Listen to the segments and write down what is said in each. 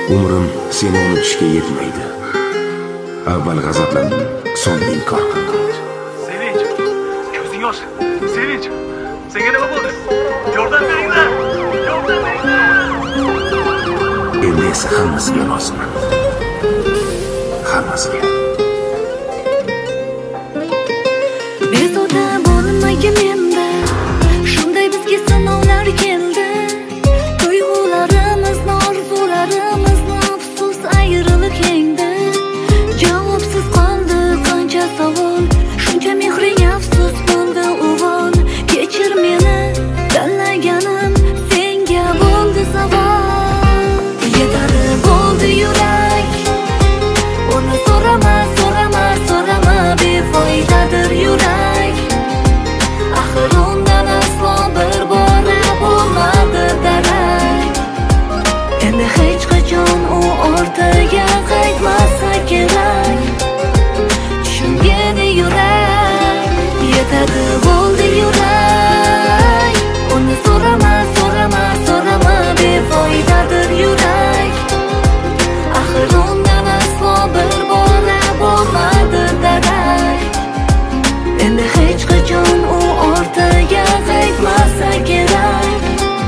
Umrim seni unutishga yetmaydi. Avval g'azablandim, so'ng inkor qildim. Sevinch, ko'zing yoshi. Sevinch, senga nima bo'ldi? Yordam beringlar. Yordam beringlar. Endi esa hammasiga roziman. Hammasiga. Bezovta bo'lmagin endi. Shunday bizga sinovlar keldi. Tuyg'ularimizni, orzularimizni afsus ayriliq yengdi. Javobsiz qoldi qancha savol. Shuncha mehring afsus bo'ldi o'g'il. Kechir meni, tanlaganim senga bo'ldi savol. Yetari bo'ldi yurak. Uni so'rama, so'rama, so'rama, befoydadir yurak. Axir undan aslo bir bora bo'lmadi darak. Endi hech qachon u ortiga qaytmasa kerak. Tushungani yurak, yetadi bo'ldi yurak. Uni so'rama, so'rama, so'rama, befoydadir yurak. Axir undan aslo bir bora bo'lmadi darak. Endi hech qachon u ortiga qaytmasa kerak.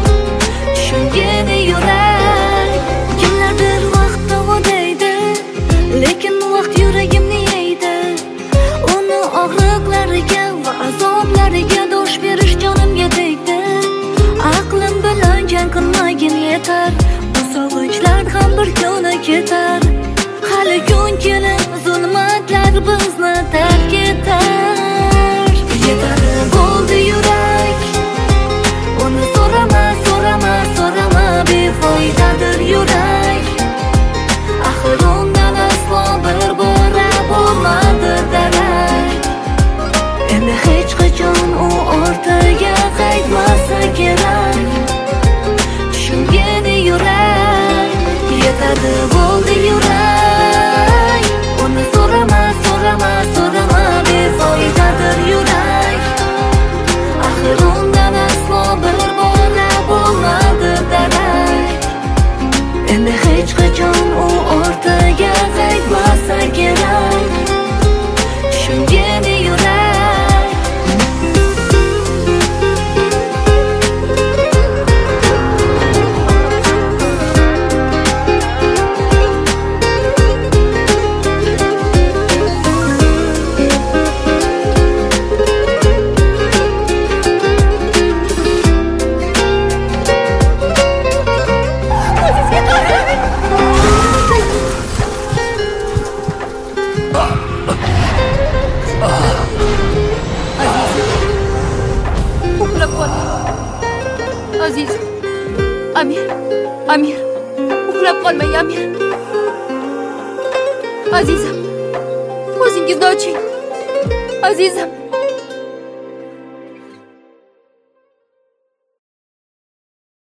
Tushungani yurak. Kimlardir vaqt da'vodaydi, lekin vaqt yuragimni yeydi. Uni og'riqlariga va azoblariga dosh berish jonimga tegdi. Aqlim bilan jang qilmagin yetar. Bu sog'inchlar ham bir kuni ketar. Hali kun kelib zulmatlar bizni tark etar. Yetari bo'ldi yurak. Uni so'rama, so'rama, so'rama, befoydadir yurak. Axir undan aslo bir bora bo'lmadi darak. Endi hech qachon u ortiga qaytmasa kerak. Tushungani yurak, yetadi bo'ldi yurak. Uni so'rama, so'rama, so'rama, befoydadir yurak. Axir undan aslo bir bora bo'lmadi darak. Endi hech qachon u ortiga qaytmasa kerak. Tushungani yurak. Aziz, Amir, uxlab qolmang Amir. Azizim, ko'zingizni oching. Azizim.